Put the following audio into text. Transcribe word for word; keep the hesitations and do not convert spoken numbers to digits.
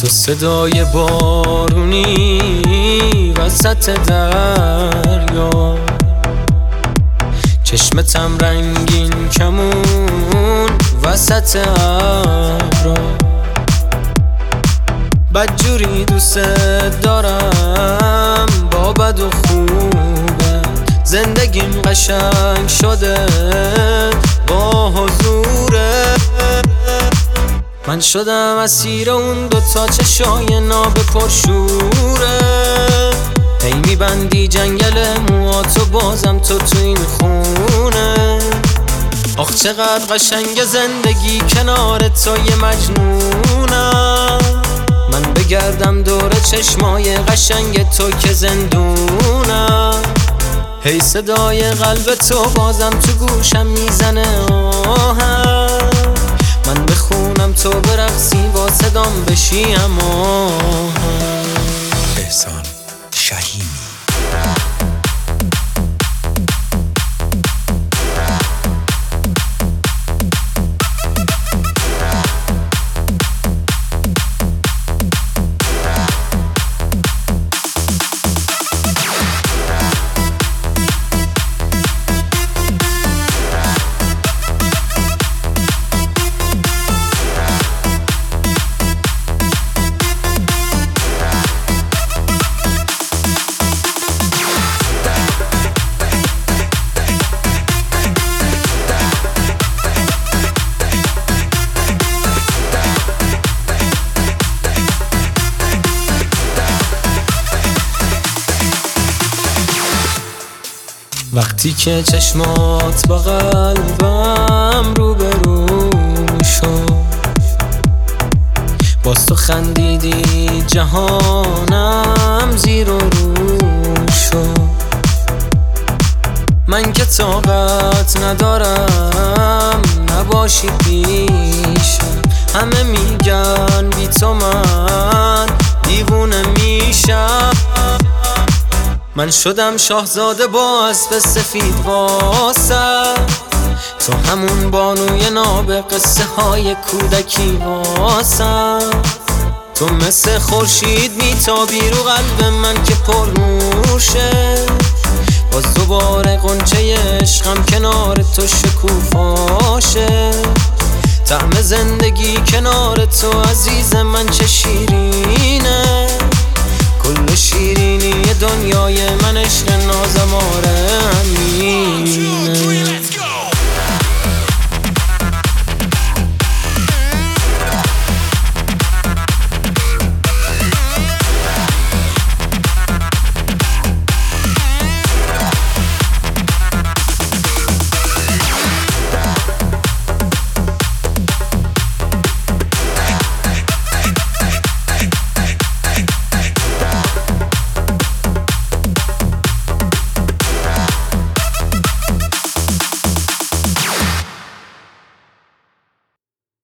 تو صدای بارونی وسط دریا، چشمتم رنگین کمون وسط ابرا. بدجوری دوست دارم با بد و خوبه، زندگیم قشنگ شده با حضوره. من شدم اسیر اون دوتا چشای ناب پرشوره. هی میبندی جنگل موهاتو بازم تو تو این خونه. آخ چقدر قشنگ زندگی کنار تو یه مجنونم. من بگردم دور چشمای قشنگ تو که زندونم. هی صدای قلب تو بازم تو گوشم میزنه آهم. من بخونم تو برقصی با صدام بشی اما احسان شهیمی. وقتی که چشمات با قلبم رو به رو شد، باز تو خندیدی جهانم زیر و رو شد. من که طاقت ندارم نباشی پیشم. همه میگن بی تو من دیوونه میشم. من شدم شاهزاده با اسب سفید واسه تو، همون بانوی ناب قصه های کودکی واسه تو. مثل خورشید میتابی رو قلب من که پر نوشه. باز دوباره غنچه عشقم کنار تو شکوفاشه. طعم زندگی کنار تو عزیز من چه شیرینه. کل شیرینی دنیای من عشق نازم آره همینه.